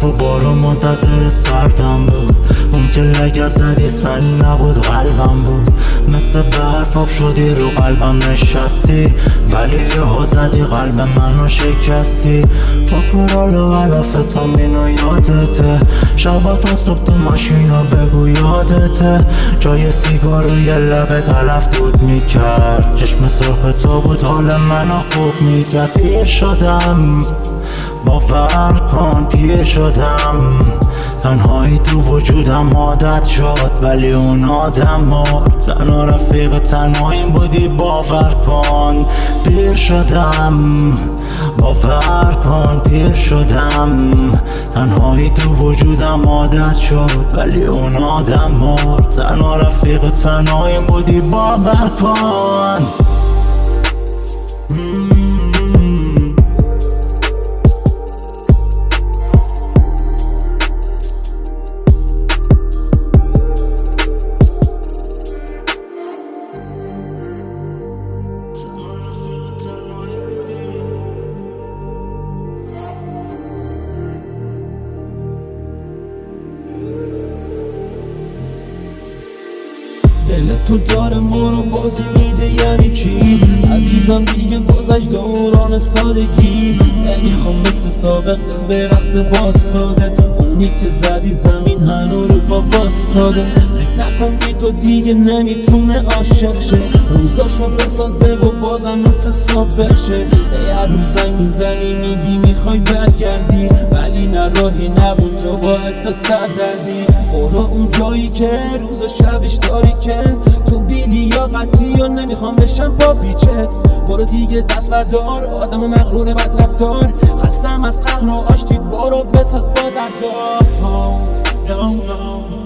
برف و بارون منتظر سردم بود. اون که لگه زدی سنی نبود قلبم بود. مثل برف آب شدی رو قلبم نشستی، ولی یهو زدی قلب منو شکستی. پاکورال و علفتامین و یادته، شبا تا صبح تو ماشینا بگو یادته. جای سیگار و یه لبه تلف دود میکرد، چشم سرخ تو بود حال منو خوب میکرد. پیر شدم باور کن، پیر شدم، تنهایی تو وجودم عادت شد، ولی اون آدم مرد. تنها رفیق تنهاییم بودی باور کن. پیر شدم باور کن، پیر شدم، تنهایی تو وجودم عادت شد، ولی اون آدم مرد. تنها رفیق تنهاییم بودی باور کن. دلت تو داره ما رو بازی میده یعنی چی؟ عزیزم دیگه گذشت دوران سادگی، نمیخوام مثل سابق به رقص بازسازت. اونی که زدی زمین هنو رو با واساده. فکر نکن بی تو دیگه نمیتونه عاشق شه، روزاشو بسازه و بازم مثل سابق شه. هر روز زنگ میزنی میگی میخوای برگردی، ولی نه راهی نبود تو باعث سردردی. برو اون جایی که روز و شبش داری که تو بی لیاقتی یا نمیخوام بشم با بیچت. برو دیگه دست بردار، آدم مغرور بد رفتار، خستم از قهر و آشتید. برو بساز با دردار.